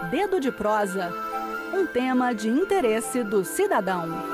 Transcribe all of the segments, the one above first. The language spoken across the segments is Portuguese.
Dedo de Prosa, um tema de interesse do cidadão.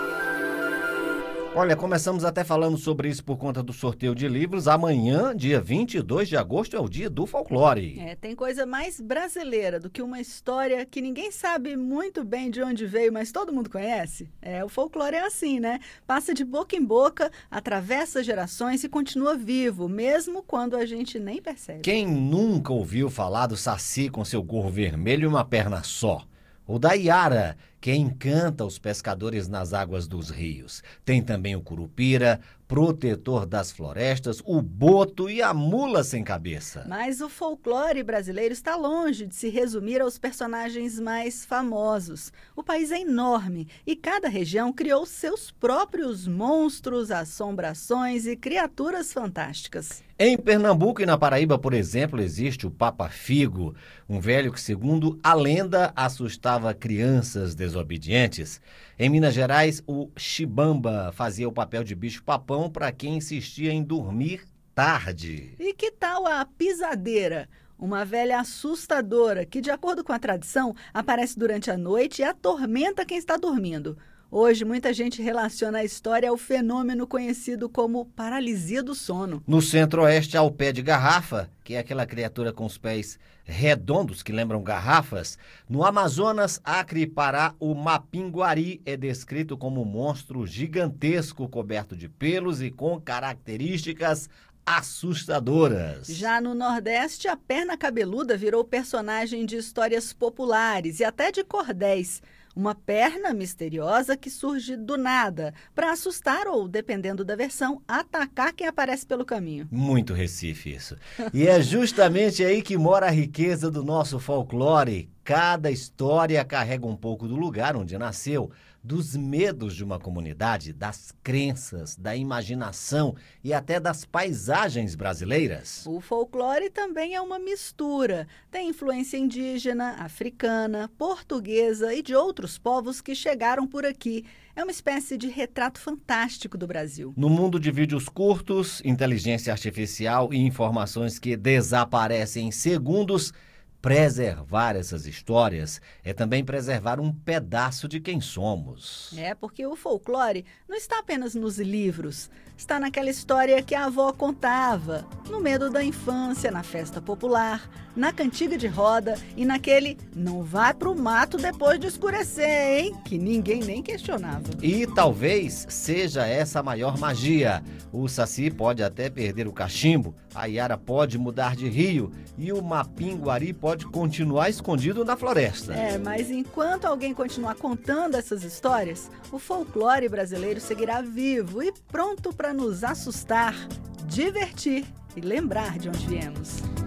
Olha, começamos até falando sobre isso por conta do sorteio de livros. Amanhã, dia 22 de agosto, é o dia do folclore. Tem coisa mais brasileira do que uma história que ninguém sabe muito bem de onde veio, mas todo mundo conhece. O folclore é assim, né? Passa de boca em boca, atravessa gerações e continua vivo, mesmo quando a gente nem percebe. Quem nunca ouviu falar do Saci com seu gorro vermelho e uma perna só? Ou da Iara, que encanta os pescadores nas águas dos rios. Tem também o Curupira, protetor das florestas, o boto e a mula sem cabeça. Mas o folclore brasileiro está longe de se resumir aos personagens mais famosos. O país é enorme e cada região criou seus próprios monstros, assombrações e criaturas fantásticas. Em Pernambuco e na Paraíba, por exemplo, existe o Papa Figo, um velho que, segundo a lenda, assustava crianças desobedientes. Em Minas Gerais, o Chibamba fazia o papel de bicho-papão para quem insistia em dormir tarde. E que tal a pisadeira? Uma velha assustadora que, de acordo com a tradição, aparece durante a noite e atormenta quem está dormindo. Hoje, muita gente relaciona a história ao fenômeno conhecido como paralisia do sono. No centro-oeste há o pé de garrafa, que é aquela criatura com os pés redondos que lembram garrafas. No Amazonas, Acre e Pará, o Mapinguari é descrito como um monstro gigantesco coberto de pelos e com características assustadoras. Já no Nordeste, a perna cabeluda virou personagem de histórias populares e até de cordéis. Uma perna misteriosa que surge do nada para assustar ou, dependendo da versão, atacar quem aparece pelo caminho. Muito Recife isso. E é justamente aí que mora a riqueza do nosso folclore. Cada história carrega um pouco do lugar onde nasceu, dos medos de uma comunidade, das crenças, da imaginação e até das paisagens brasileiras. O folclore também é uma mistura. Tem influência indígena, africana, portuguesa e de outros povos que chegaram por aqui. É uma espécie de retrato fantástico do Brasil. No mundo de vídeos curtos, inteligência artificial e informações que desaparecem em segundos, preservar essas histórias é também preservar um pedaço de quem somos. Porque o folclore não está apenas nos livros. Está naquela história que a avó contava, no medo da infância, na festa popular, na cantiga de roda e naquele não vai pro mato depois de escurecer, hein? Que ninguém nem questionava. E talvez seja essa a maior magia. O Saci pode até perder o cachimbo, a Iara pode mudar de rio e o Mapinguari pode continuar escondido na floresta. Mas enquanto alguém continuar contando essas histórias, o folclore brasileiro seguirá vivo e pronto para nos assustar, divertir e lembrar de onde viemos.